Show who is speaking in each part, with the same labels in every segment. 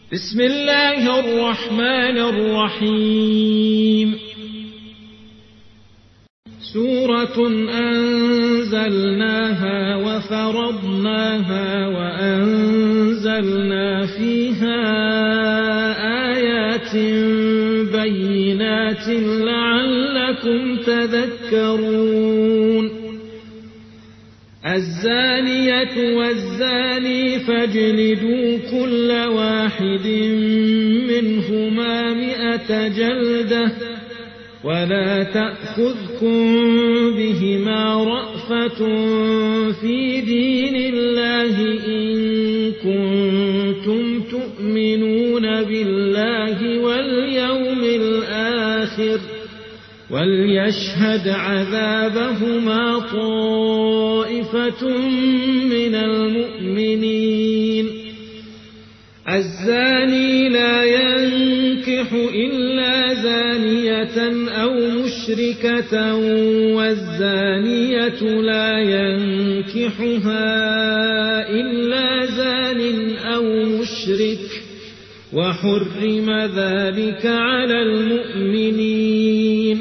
Speaker 1: بسم الله الرحمن الرحيم. سورة أنزلناها وفرضناها وأنزلنا فيها آيات بينات لعلكم تذكرون. الزانية والزاني فاجلدوا كل واحد منهما 100 جلدة ولا تأخذكم بهما رأفة في دين الله إن كنتم تؤمنون بالله واليوم الآخر وليشهد عذابهما طائفة من المؤمنين. الزاني لا ينكح إلا زانية أو مشركة والزانية لا ينكحها إلا زان أو مشرك وحرم ذلك على المؤمنين.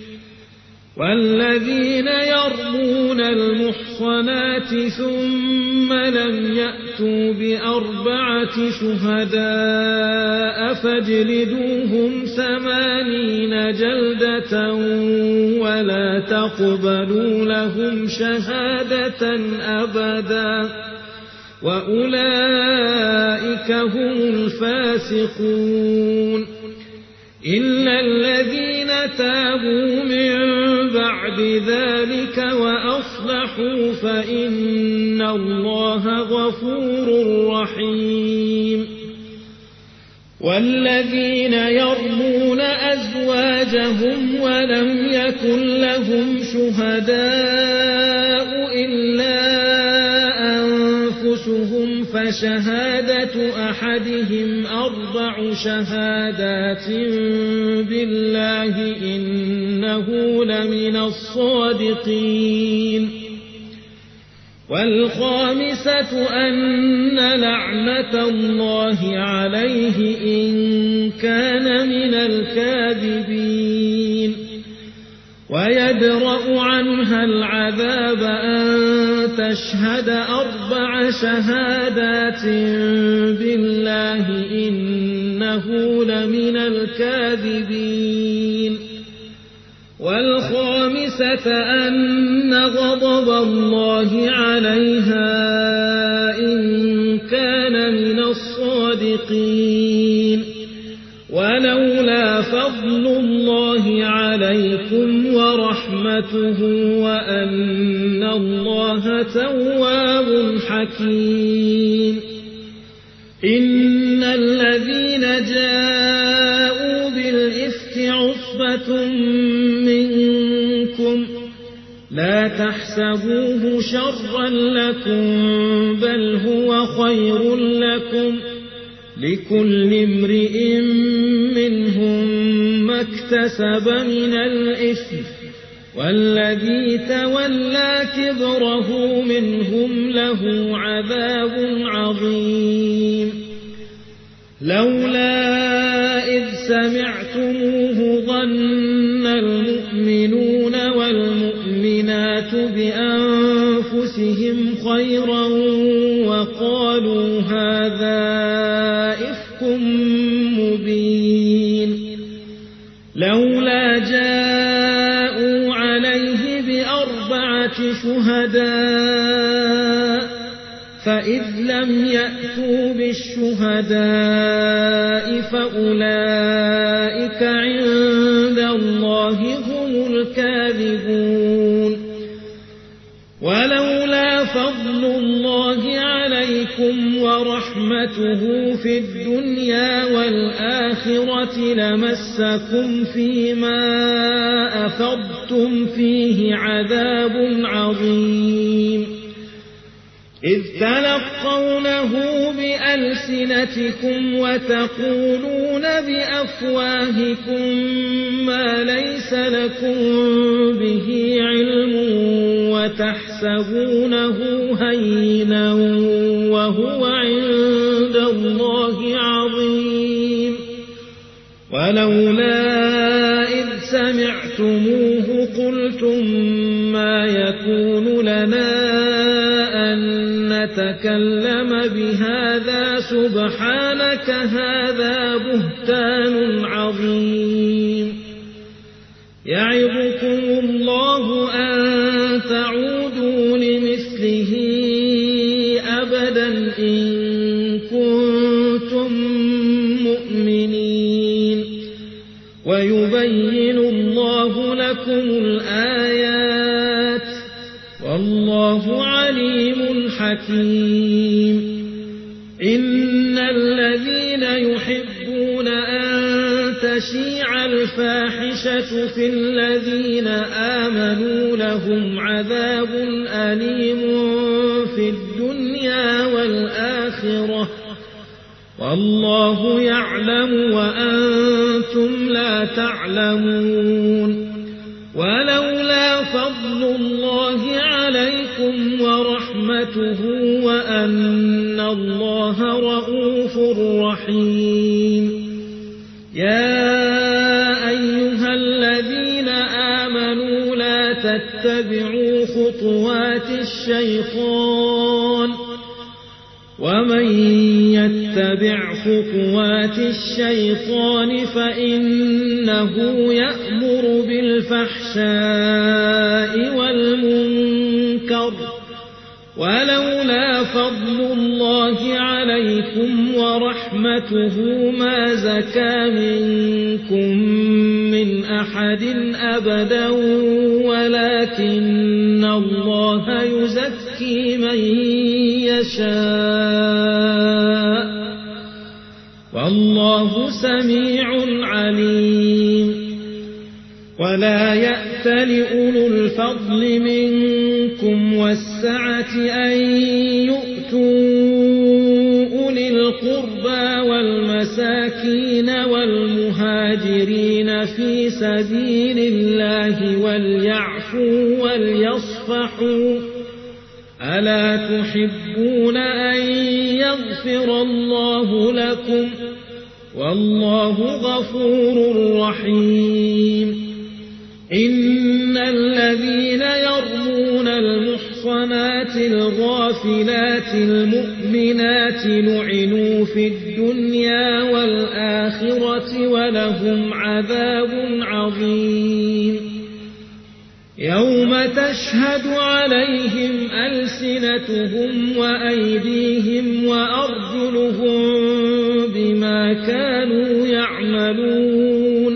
Speaker 1: والذين يرمون المحصنات ثم لم يأتوا ب4 شهداء فاجلدوهم 80 جلدة ولا تقبلوا لهم شهادة أبدا وأولئك هم الفاسقون. إلا الذين تابوا من بعد ذلك وأصلحوا فإن الله غفور رحيم. والذين يرمون أزواجهم ولم يكن لهم شهداء إلا أنفسهم فشهادة أحدهم 4 شهادات بالله إنه لمن الصادقين. والخامسة أن لعنة الله عليه إن كان من الكاذبين. ويدرأ عنها العذاب أن تشهد 4 شهادات بالله إنه لمن الكاذبين. والخامسة أن غضب الله عليها إن كان من الصادقين. ولولا فضل الله عليكم ورحمته وأن الله تواب حكيم. إن الذين جاءوا بالإفك عصبة منكم لا تحسبوه شرا لكم بل هو خير لكم لكل امرئ منهم ما اكتسب من الإثم والذي تولى كبره منهم له عذاب عظيم. لولا إذ سمعتموه ظن المؤمنون والمؤمنات بأنفسهم خيرا وقالوا هذا إفك مبين. لولا جاءوا عليه ب4 شهداء فإذ لم يأتوا بالشهداء فأولئك عند الله هم الكاذبون. ولولا فضل الله عليكم ورحمته في الدنيا والآخرة لمسكم فيما أفضتم فيه عذاب عظيم. إذ تلقونه بألسنتكم وتقولون بأفواهكم ما ليس لكم به علم وتحسبونه هينا وهو عند الله عظيم ولولا إذ سمعتموه قلتم ما يكون لنا نتكلم بهذا سبحانك هذا بهتان عظيم يعظكم الله أن تعودوا لمثله أبدا إن كنتم مؤمنين ويبين الله لكم الآيات والله عليم حكيم إن الذين يحبون أن تشيع الفاحشة في الذين آمنوا لهم عذاب أليم في الدنيا والآخرة والله يعلم وأنتم لا تعلمون ولولا فضل الله عليكم ورحمته وأن الله رؤوف رحيم يا أيها الذين آمنوا لا تتبعوا خطوات الشيطان ومن يتبع خطوات الشيطان فإنه يأمر بالفحشاء والمنكر ولولا فضل الله عليكم ورحمته ما زكى منكم من أحد أبدا ولكن الله يزكي من يشاء والله سميع عليم ولا يأت لأولو الفضل منكم والسعة أن يؤتوا أولي القربى والمساكين والمهاجرين في سبيل الله وليعفوا وليصفحوا ألا تحبون أن يغفر الله لكم والله غفور رحيم إن الذين يرمون المحصنات الغافلات المؤمنات لعنوا في الدنيا والآخرة ولهم عذاب عظيم يوم تشهد عليهم ألسنتهم وأيديهم وأرجلهم بما كانوا يعملون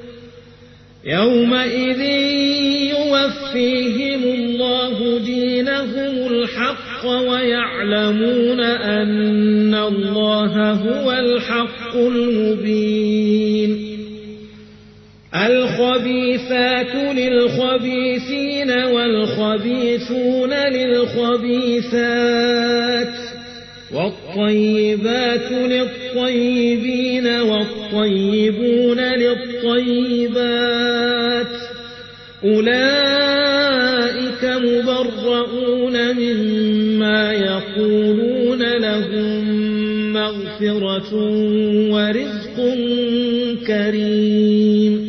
Speaker 1: يومئذ يوفيهم الله دينهم الحق ويعلمون أن الله هو الحق المبين الخبيثات للخبيثين والخبيثون للخبيثات والطيبات للطيبين والطيبون للطيبات أولئك مبرؤون مما يقولون لهم مغفرة ورزق كريم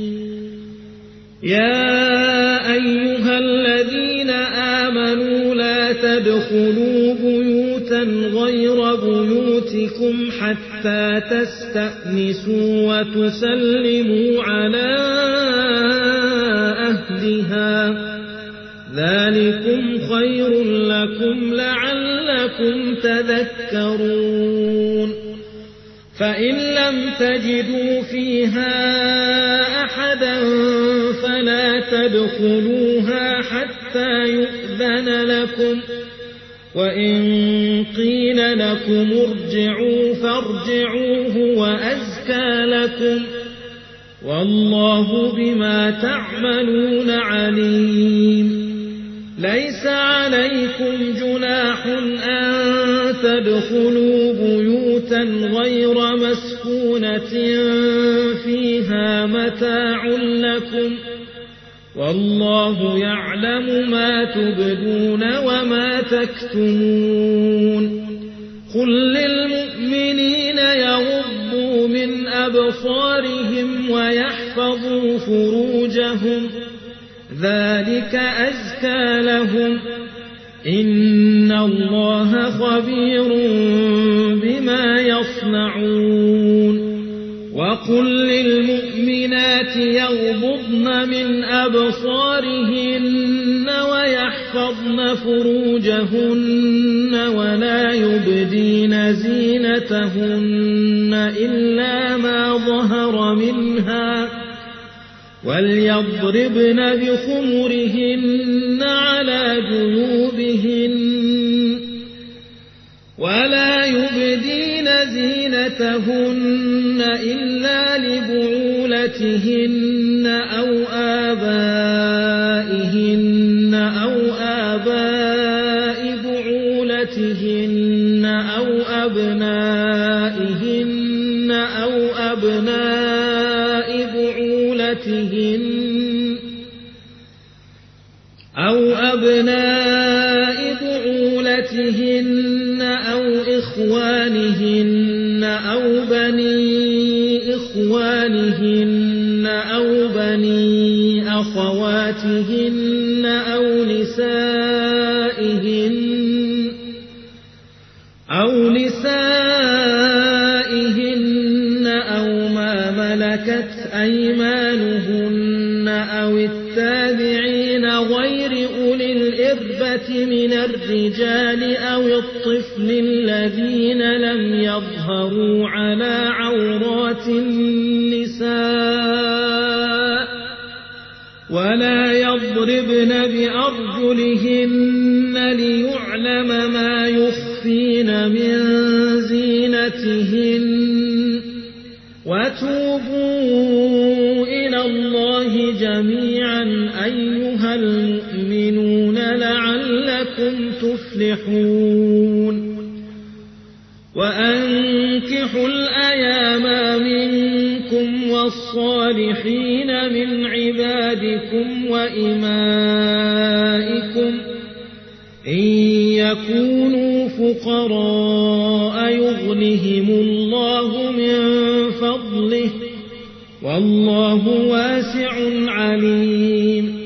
Speaker 1: يا أيها الذين آمنوا لا تدخلوا بيوتا غير بيوتكم حتى تستأنسوا وتسلموا على أهلها ذلكم خير لكم لعلكم تذكرون فإن لم تجدوا فيها أحدا فلا تدخلوها حتى يؤذن لكم وإن قيل لكم ارجعوا فارجعوا هو أزكى لكم والله بما تعملون عليم ليس عليكم جناح أن تدخلوا بيوتا غير مسكونة فيها متاع لكم والله يعلم ما تبدون وما تكتمون قل للمؤمنين يغضوا من أبصارهم ويحفظوا فروجهم ذلك أزكى لهم إن الله خبير بما يصنعون وقل للمؤمنات يغضضن من أبصارهن ويحفظن فروجهن ولا يبدين زينتهن إلا ما ظهر منها وليضربن بخمرهن على جيوبهن ولا يبدين زينتهن إلا لبعولتهن أو آبائهن أو آباء بعولتهن أو أبنائهن أو أبناء بعولتهن أو إخوانهن أو بني إخوانهن أو بني أخواتهن أو نسائهن أو ما ملكت أيمانهن أو التابعين غير أولي الإربة من الرجال أو الطفل الذين لم يظهروا على عورات النساء ولا يضربن بأرجلهن ليعلم ما يخفين من زينتهن وتوبوا إلى الله جميعا أيها المؤمنون لعلكم تفلحون وأنكحوا الأيام منكم والصالحين من عبادكم وإمائكم إن يكونوا فقراء يغنهم الله من فضله والله واسع عليم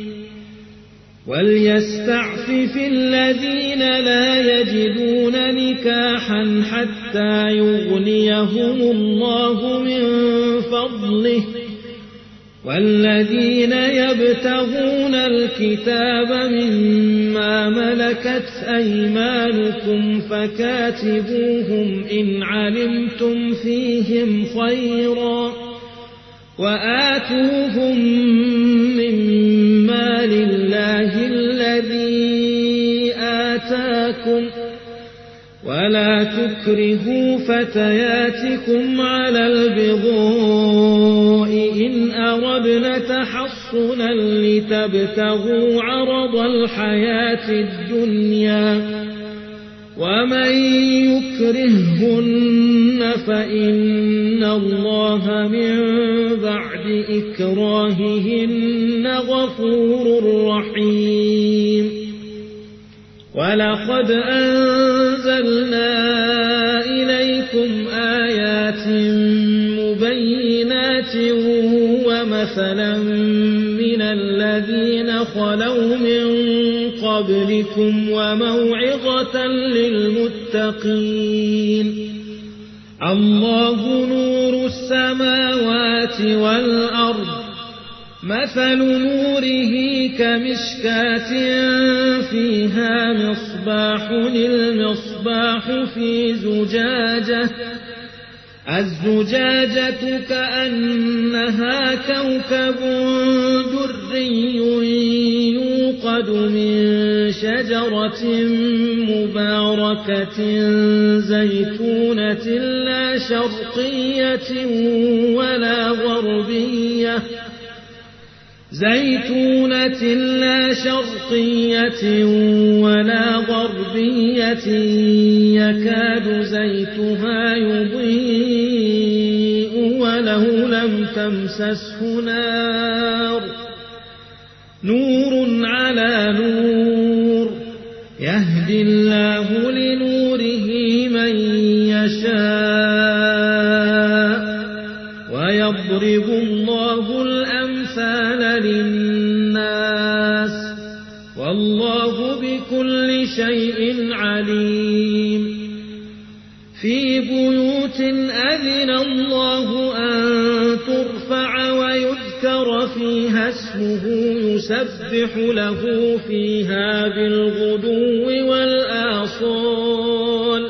Speaker 1: وليستعفف الذين لا يجدون نكاحا حتى يغنيهم الله من فضله والذين يبتغون الكتاب مما ملكت أيمانكم فكاتبوهم إن علمتم فيهم خيرا وآتوهم مما لله الذي آتاكم ولا تكرهوا فتياتكم على البغاء إن أردنا تحصنا لتبتغوا عرض الحياة الدنيا ومن يكرههن فإن الله من بعد إكراههن غفور رحيم ولقد أنزلنا إليكم آيات مبينات ومثلا من الذين خلوا من قبلكم وموعظة للمتقين الله نور السماوات والأرض مثل نوره كمشكاة فيها مصباح المصباح في زجاجة الزجاجة كأنها كوكب دري يوقد من شجرة مباركة زيتونة لا شرقية ولا غربية زيتونة لا شرقية ولا غربية يكاد زيتها يضيء ولو لم تمسسه نار نور على نور يهدي الله لنوره من يشاء ويضرب الله الأمثال للناس والله بكل شيء عليم في بيوت أذن الله أن ترفع ويذكر فيها اسمه يسبح له فيها بالغدو والآصال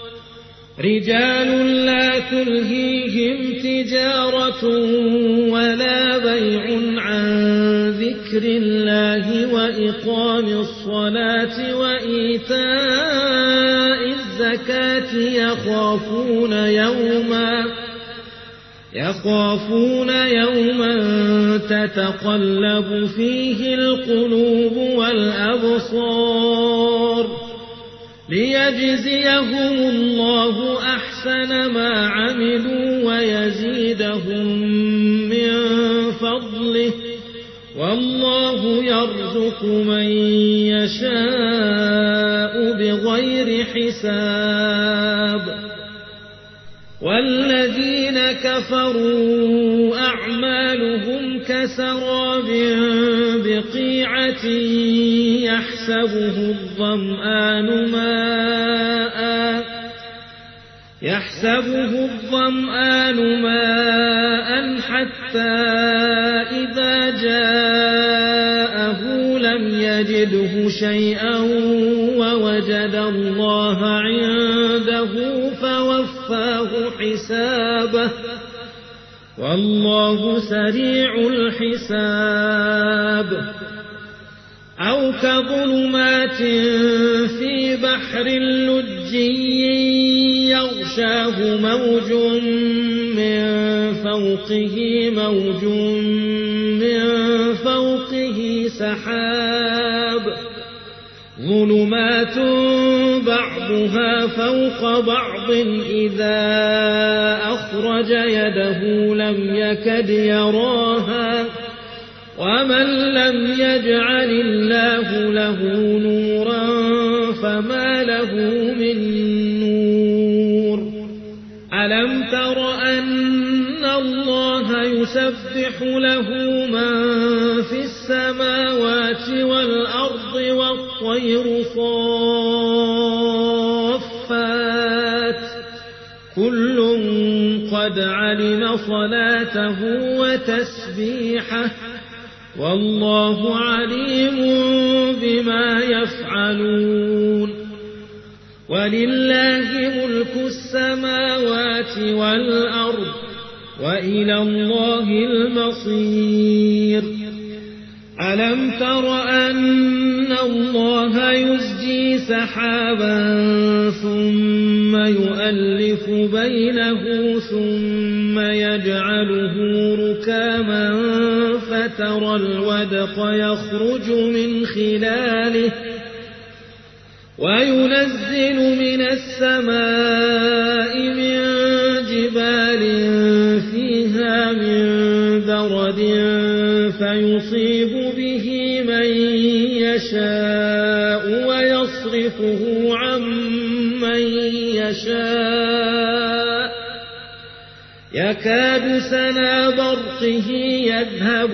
Speaker 1: رجال لا تلهيهم تجارة ولا بيع عن ذكر الله وإقام الصلاة وإيتاء الزكاة يخافون يوما تتقلب فيه القلوب والأبصار ليجزيهم الله أحسن ما عملوا ويزيدهم من فضله والله يرزق من يشاء بغير حساب والذين كفروا أعمالهم كسراب بقيعة يحسبه الظمآن ماء حتى إذا جاءه لم يجده شيئا ووجد الله عنده فوفاه حسابه والله سريع الحساب أو كظلمات في بحر لجي يغشاه موج من فوقه سحاب ظلمات بعضها فوق بعض إذا أخرج يده لم يكد يراها ومن لم يجعل الله له نورا فما له من نور ألم تر أن الله يسبح له من في السماوات والأرض والطير صافات كل قد علم صلاته وتسبيحه والله عليم بما يفعلون ولله ملك السماوات والأرض وإلى الله المصير ألم تر أن الله يزجي سحابا ثم يؤلف بينه ثم يجعله ركاما فترى الودق يخرج من خلاله وينزل من السماء من جبال فيها من برد فيصيب به من يشاء ويصرفه عن من يشاء يكاد سنا برقه يذهب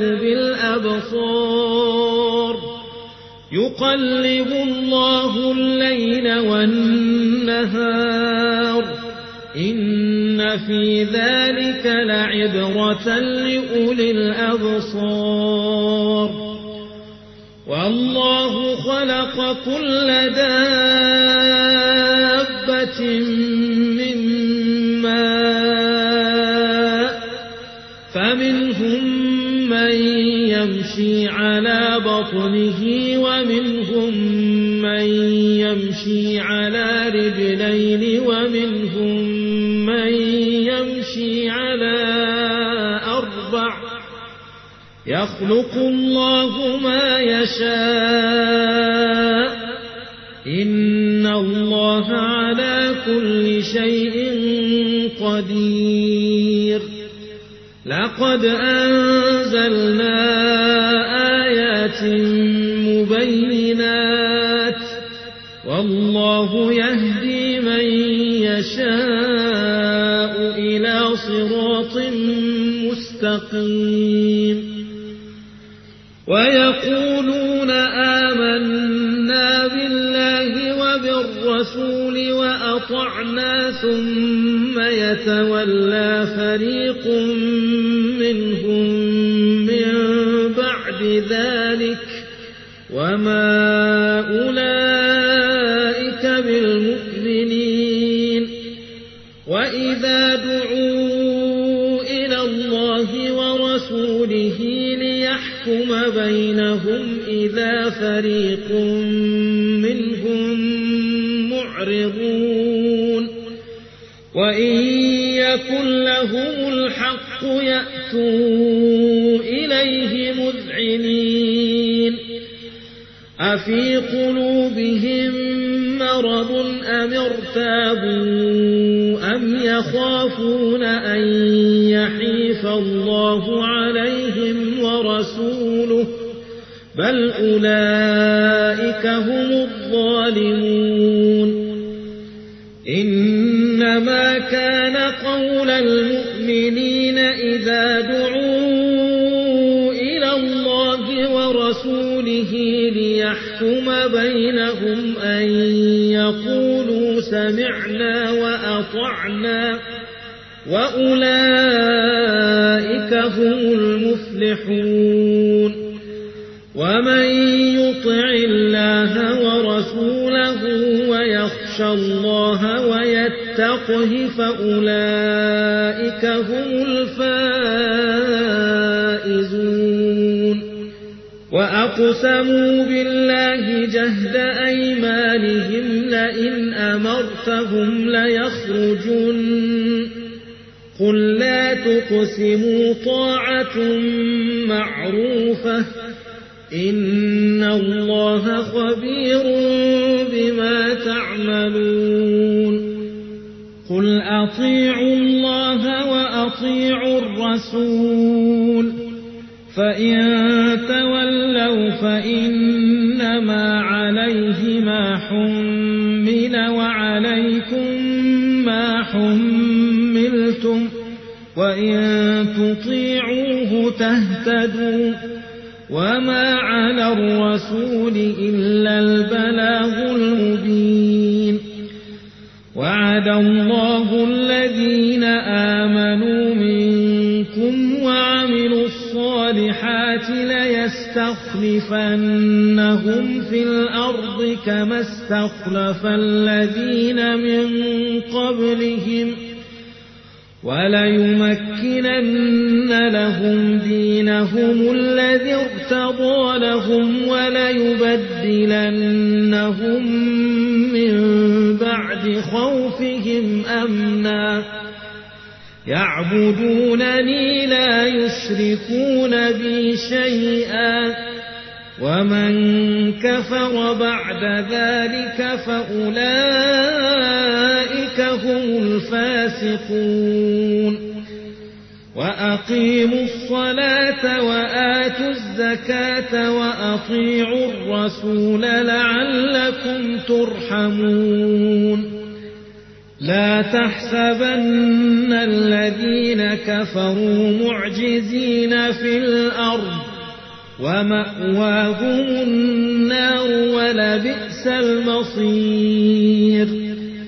Speaker 1: بالأبصار يقلب الله الليل والنهار إن في ذلك لعبرة لأولي الأبصار والله خلق كل دابة من ماء فمنهم من يمشي على بطنه ومنهم من يمشي على رجلين ومنهم من يمشي على 4 يخلق الله ما يشاء إن الله على كل شيء قدير لقد أنزلنا آيات مبينات والله يهدي من يشاء إلى صراط مستقيم ويقولون آمنا بالله وبالرسول وأطعنا ثم يتولى فريق منهم من بعد ذلك وما أولئك بالمؤمنين وإذا دعوا إلى الله ورسوله ليحكم بينهم إذا فريق منهم معرضون وإن يكن لهم الحق يأتوا إليه مذعنين أفي قلوبهم مرض أم ارتابوا أم يخافون أن يحيف الله عليهم ورسوله بل أولئك هم الظالمون إنما كان قول المؤمنين إذا دعوا إلى الله ورسوله ليحكم بينهم أن يقولوا سمعنا وأطعنا وأولئك هم المفلحون ومن يطع الله ورسوله ويخشى الله ويتقه فأولئك هم الفائزون وأقسموا بالله جهد أيمانهم لئن أمرتهم ليخرجن قل لا تقسموا طاعة معروفة إن الله خبير بما تعملون قل أطيعوا الله وأطيعوا الرسول فإن تولوا فإنما عليه ما حمل وعليكم ما حملتم وإن تطيعوه تهتدوا وما على الرسول إلا البلاغ المبين وعد الله الذين آمنوا منكم وعملوا الصالحات ليستخلفنهم في الأرض كما استخلف الذين من قبلهم وليمكنن لهم دينهم الذي ارتضى لهم وليبدلنهم من بعد خوفهم أمنا يعبدونني لا يشركون بي شيئا ومن كفر بعد ذلك فأولئك هم الفاسقون وأقيموا الصلاة وآتوا الزكاة وأطيعوا الرسول لعلكم ترحمون لا تحسبن الذين كفروا معجزين في الأرض ومأواهم النار ولبئس المصير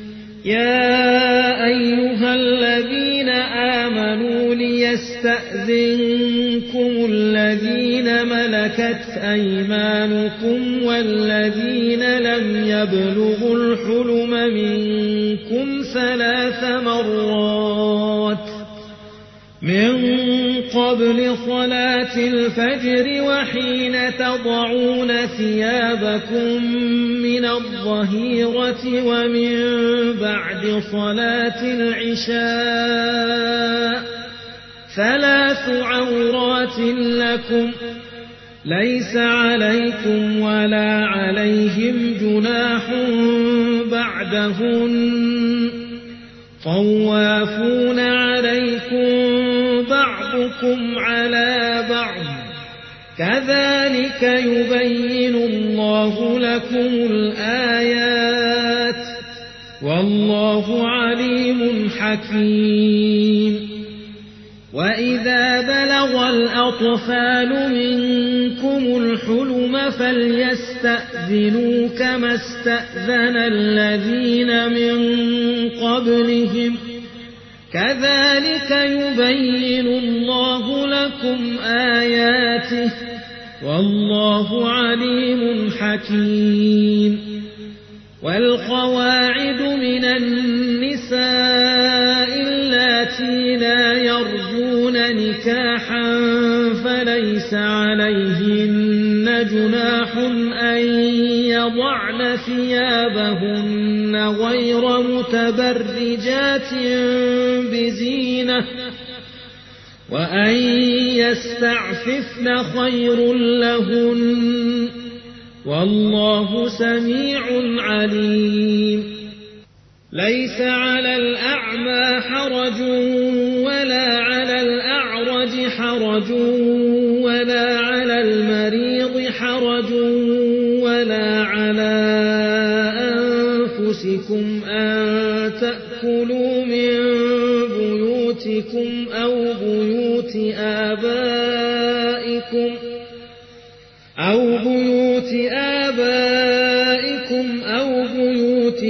Speaker 1: يا أيها الذين آمنوا ليستأذنكم الذين ملكت أيمانكم والذين لم يبلغوا الحلم منكم 3 مرات من قبل صلاة الفجر وحين تضعون ثيابكم من الظهيرة ومن بعد صلاة العشاء 3 عورات لكم ليس عليكم ولا عليهم جناح بعدهن طوافون عليكم بعضكم على بعض كذلك يبين الله لكم الآيات والله عليم حكيم وإذا بلغ الأطفال منكم الحلم فليستأذنوا كما استأذن الذين من قبلهم كذلك يبين الله لكم آياته والله عليم حكيم والقواعد من النساء اللاتي لا يرجون نكاحا فليس عليهن جناح أن يضعن ثيابهن غير متبرجات بزينة وأن يستعففن خير لهن والله سميع عليم ليس على الأعمى حرج ولا على الأعرج حرج ولا على المريض حرج ولا على أنفسكم أن تأكلوا من بيوتكم أو بيوت آبائكم أو بيوت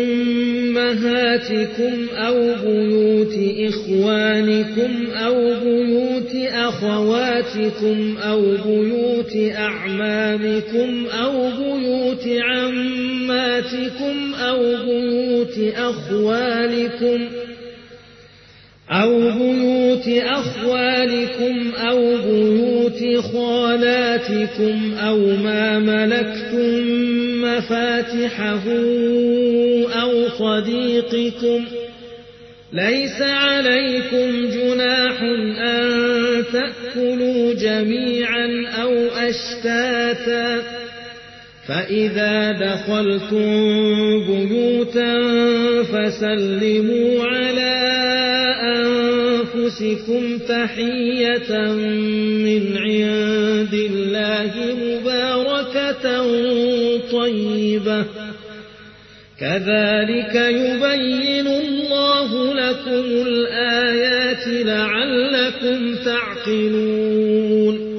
Speaker 1: أمهاتكم أو بيوت إخوانكم أو بيوت أخواتكم أو بيوت أعمامكم أو بيوت عماتكم أو بيوت أخوالكم أو بيوت خالاتكم أو ما ملكتم مفاتحه أو صديقكم ليس عليكم جناح أن تأكلوا جميعا أو أشتاتا فإذا دخلتم بيوتا فسلموا على أنفسكم تحية من عند الله مباركة طيبة كذلك يبين الله لكم الآيات لعلكم تعقلون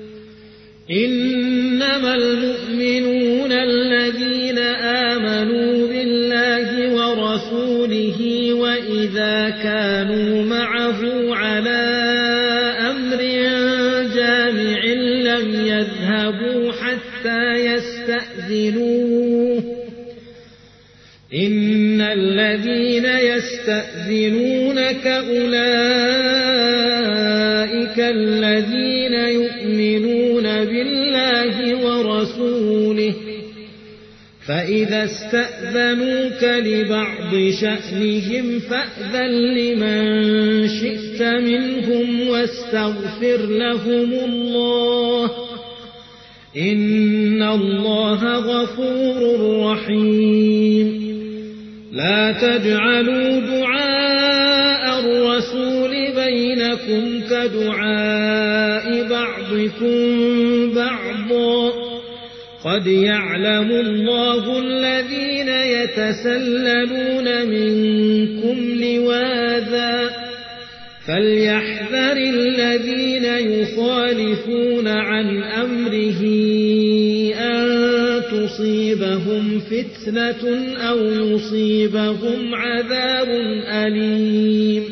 Speaker 1: إنما المؤمنون الذين آمنوا بالله ورسوله وإذا كانوا معه على أمر جامع لم يذهبوا حتى يستأذنوه إن الذين يستأذنونك أولئك الذين يؤمنون بالله ورسوله فإذا استأذنوك لبعض شأنهم فأذن لمن شئت منهم واستغفر لهم الله إن الله غفور رحيم لا تجعلوا دعاء الرسول بينكم كدعاء بعضكم بعضا قد يعلم الله الذين يتسللون منكم لواذا فليحذر الذين يخالفون عن أمره أن تصيبهم فتنة أو يصيبهم عذاب أليم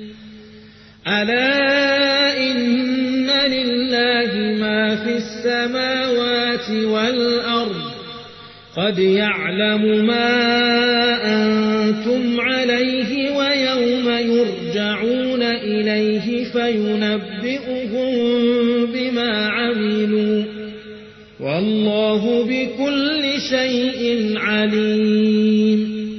Speaker 1: ألا إن لله ما في السماوات والأرض قد يعلم ما أنتم عليه ويوم يرجعون إليه فينبئهم بما عملوا والله بكل شيء عليم